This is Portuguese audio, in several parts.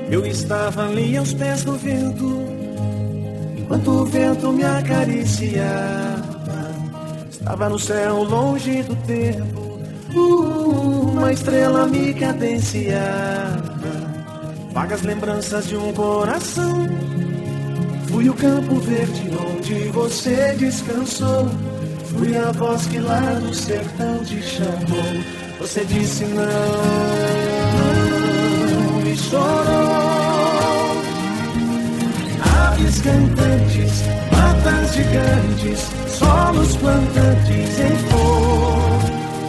Eu estava ali aos pés do vento, enquanto o vento me acariciava. Estava no céu longe do tempo, uma estrela me cadenciava. Vagas lembranças de um coração. Fui o campo verde onde você descansou. Fui a voz que lá do sertão te chamou. Você disse não e chorou. Aves cantantes, matas gigantes, solos plantantes em flor.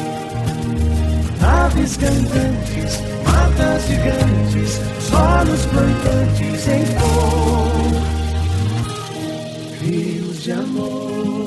Aves cantantes, matas gigantes, solos plantantes em flor. Rios de amor.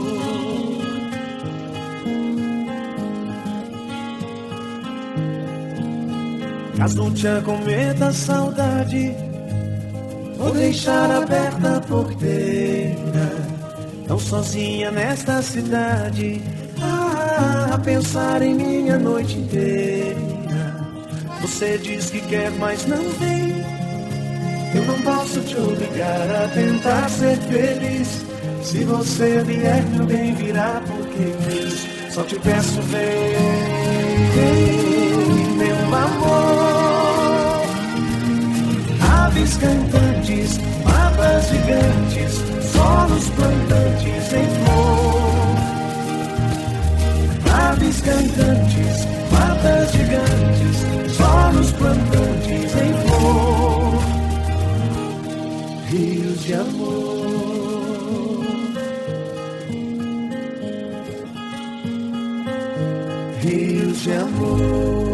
Casúncia cometa saudade, vou deixar aberta a porteira. Tão sozinha nesta cidade, a pensar em mim a noite inteira. Você diz que quer, mas não vem. Eu não posso te obrigar a tentar ser feliz. Se você vier, meu bem, virá porque quis. Só te peço, vem, meu amor. Aves cantantes, matas gigantes, solos plantantes em flor. Aves cantantes, matas gigantes, solos plantantes em flor. Rios de amor. Rios de amor.